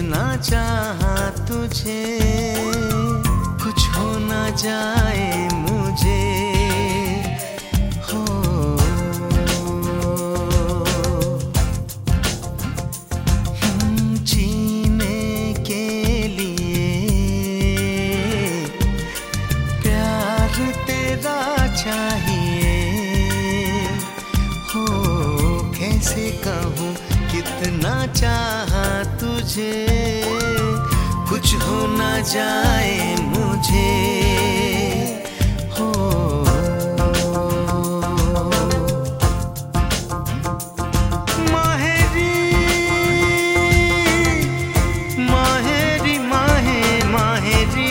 कितना चाहा तुझे, कुछ हो ना जाए मुझे हो। जीने के लिए प्यार तेरा चाहिए हो। कैसे कहूँ कितना चाहा तुझे, कुछ हो ना जाए मुझे हो। माहेरी माहेरी माहे माहेरी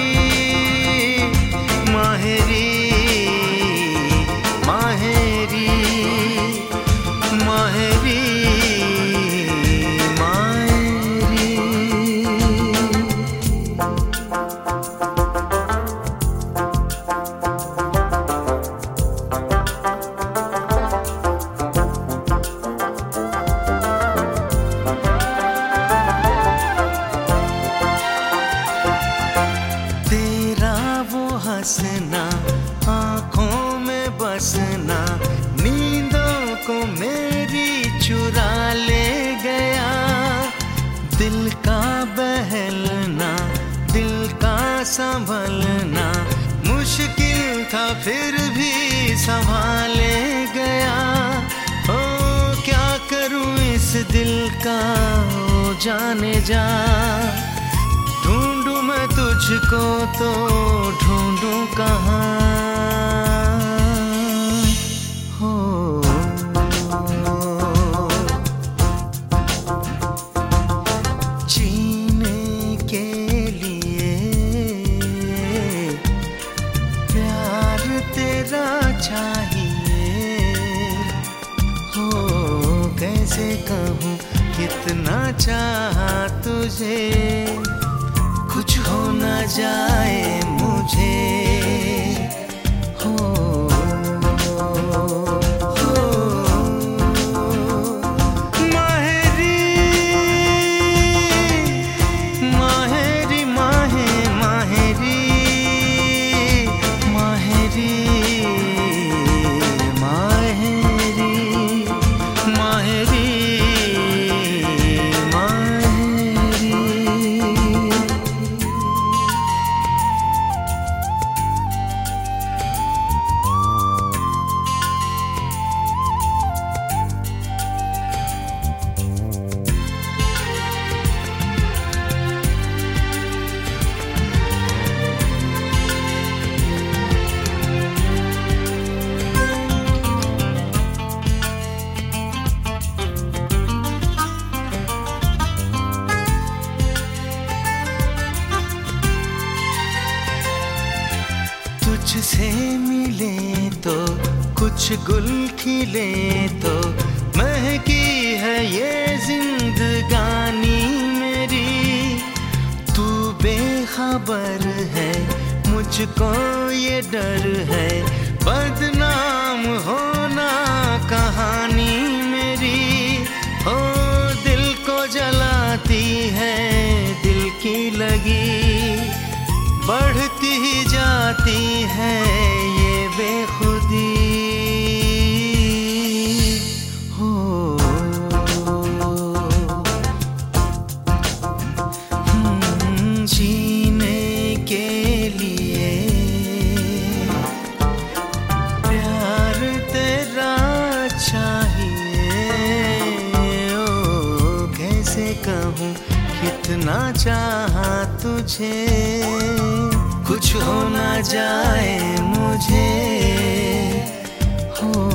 माहेरी माहेरी माहेरी हंसना, आँखों में बसना, नींदों को मेरी चुरा ले गया। दिल का बहलना, दिल का संभलना मुश्किल था फिर भी संभाले गया। ओ क्या करूं इस दिल का, ओ जाने जा। ढूंढूं मैं तुझको तो ढूंढूं कहाँ हो। जीने के लिए प्यार तेरा चाहिए हो। कैसे कहूँ कितना चाहा तुझे, कुछ हो ना जाए मुझे हो। माहेरी माहेरी माहे माहेरी माहेरी माहेरी माहेरी तुझसे मिले तो कुछ गुल खिले तो महकी है ये जिंदगानी मेरी। तू बेखबर है मुझको ये डर है, बदनाम होना कहानी मेरी। ओ दिल को जलाती है दिल की लगी, बढ़ती ही जाती है ये बेखुदी हो। जीने के लिए प्यार तेरा चाहिए ओ। कैसे कहूँ कितना चाहा तुझे, कुछ हो ना जाए मुझे हो।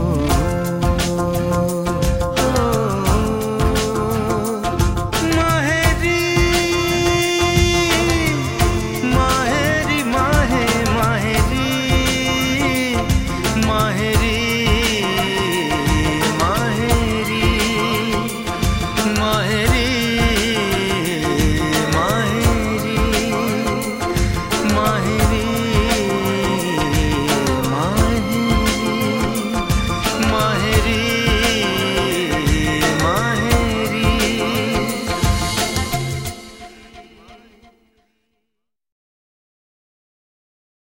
माहेरी